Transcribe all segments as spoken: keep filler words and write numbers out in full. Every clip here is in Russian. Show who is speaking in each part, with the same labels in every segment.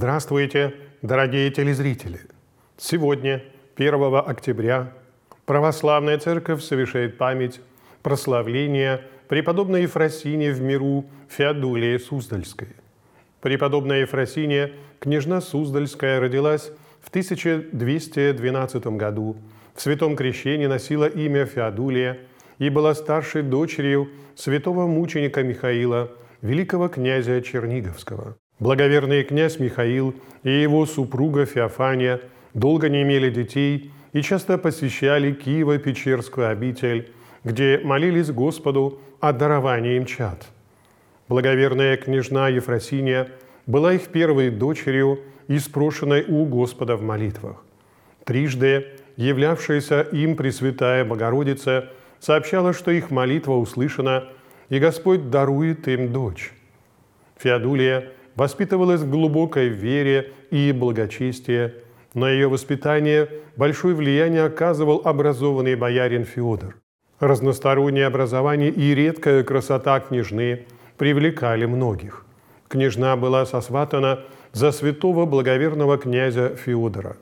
Speaker 1: Здравствуйте, дорогие телезрители! Сегодня, первого октября, Православная Церковь совершает память прославления преподобной Ефросинии в миру Феодулии Суздальской. Преподобная Ефросиния, княжна Суздальская, родилась в тысяча двести двенадцатом году. В святом крещении носила имя Феодулия и была старшей дочерью святого мученика Михаила, великого князя Черниговского. Благоверный князь Михаил и его супруга Феофания долго не имели детей и часто посещали Киево-Печерскую обитель, где молились Господу о даровании им чад. Благоверная княжна Ефросиния была их первой дочерью и спрошенной у Господа в молитвах. Трижды являвшаяся им Пресвятая Богородица сообщала, что их молитва услышана, и Господь дарует им дочь. Феодулия воспитывалась в глубокой вере и благочестии. На ее воспитание большое влияние оказывал образованный боярин Феодор. Разностороннее образование и редкая красота княжны привлекали многих. Княжна была сосватана за святого благоверного князя Феодора,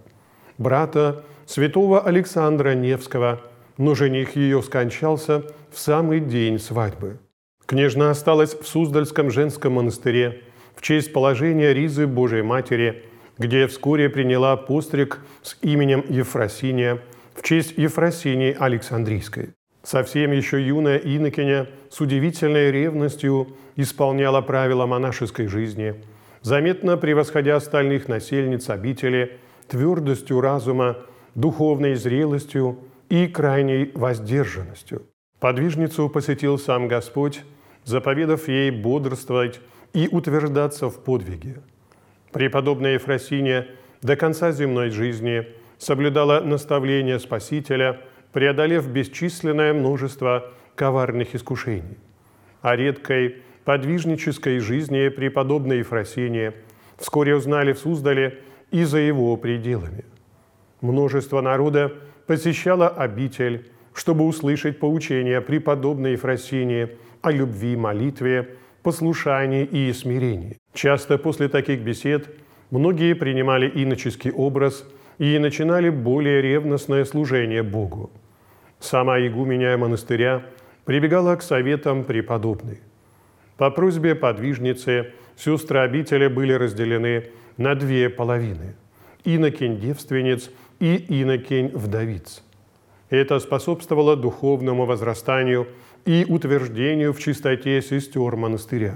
Speaker 1: брата святого Александра Невского, но жених ее скончался в самый день свадьбы. Княжна осталась в Суздальском женском монастыре в честь положения Ризы Божией Матери, где вскоре приняла постриг с именем Ефросиния в честь Ефросинии Александрийской. Совсем еще юная инокиня с удивительной ревностью исполняла правила монашеской жизни, заметно превосходя остальных насельниц обители твердостью разума, духовной зрелостью и крайней воздержанностью. Подвижницу посетил сам Господь, заповедав ей бодрствовать и утверждаться в подвиге. Преподобная Ефросиния до конца земной жизни соблюдала наставления Спасителя, преодолев бесчисленное множество коварных искушений. О редкой подвижнической жизни преподобной Ефросинии вскоре узнали в Суздале и за его пределами. Множество народа посещало обитель, чтобы услышать поучения преподобной Ефросинии о любви, молитве, послушании и смирении. Часто после таких бесед многие принимали иноческий образ и начинали более ревностное служение Богу. Сама игуменя монастыря прибегала к советам преподобной. По просьбе подвижницы сестры обители были разделены на две половины – инокинь-девственниц и инокинь-вдовиц. Это способствовало духовному возрастанию и утверждению в чистоте сестер монастыря.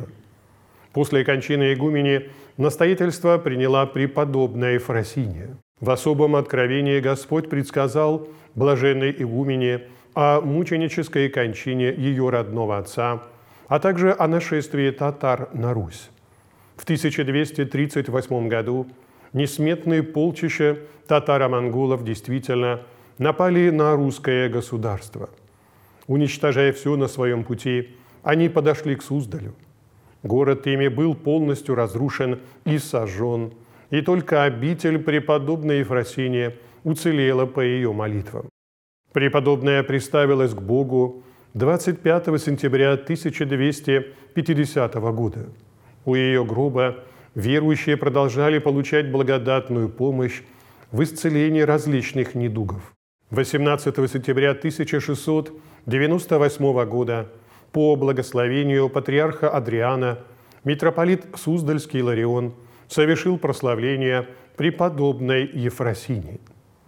Speaker 1: После кончины игумени настоятельство приняла преподобная Ефросиния. В особом откровении Господь предсказал блаженной игумене о мученической кончине ее родного отца, а также о нашествии татар на Русь. В тысяча двести тридцать восьмом году несметные полчища татаро-монголов действительно напали на русское государство. Уничтожая все на своем пути, они подошли к Суздалю. Город ими был полностью разрушен и сожжен, и только обитель преподобной Ефросинии уцелела по ее молитвам. Преподобная приставилась к Богу двадцать пятого сентября тысяча двести пятидесятого года. У ее гроба верующие продолжали получать благодатную помощь в исцелении различных недугов. восемнадцатого сентября тысяча шестьсот девяносто восьмого года по благословению патриарха Адриана митрополит Суздальский Иларион совершил прославление преподобной Ефросинии.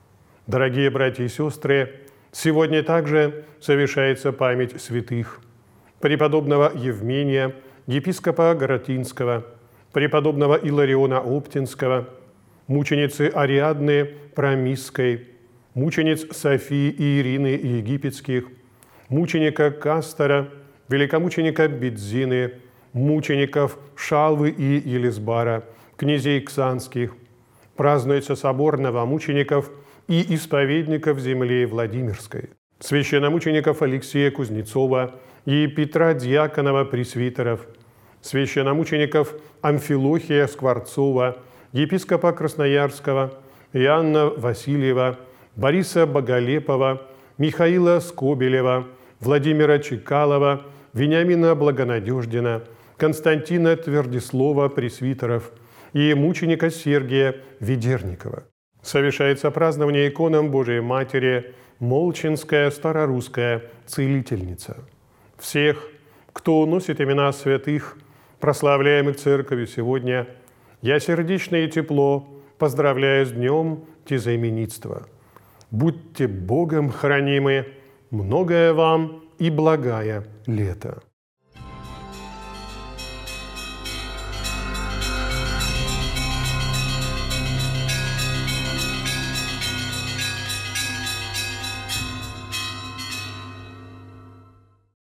Speaker 1: Дорогие братья и сестры, сегодня также совершается память святых: преподобного Евмения, епископа Горотинского, преподобного Илариона Оптинского, мученицы Ариадны Промисской, мучениц Софии и Ирины Египетских, мученика Кастора, великомученика Бедзины, мучеников Шалвы и Елизбара, князей Ксанских. Празднуется собор новомучеников и исповедников земли Владимирской, священномучеников Алексея Кузнецова и Петра Дьяконова пресвитеров, священномучеников Амфилохия Скворцова, епископа Красноярского, Иоанна Васильева, Бориса Боголепова, Михаила Скобелева, Владимира Чекалова, Вениамина Благонадеждина, Константина Твердислова пресвитеров, и мученика Сергия Ведерникова. Совершается празднование иконам Божией Матери Молчинская старорусская целительница. Всех, кто носит имена святых, прославляемых Церковью сегодня, я сердечно и тепло поздравляю с днем тезаименитства. Будьте Богом хранимы, многое вам и благая лето.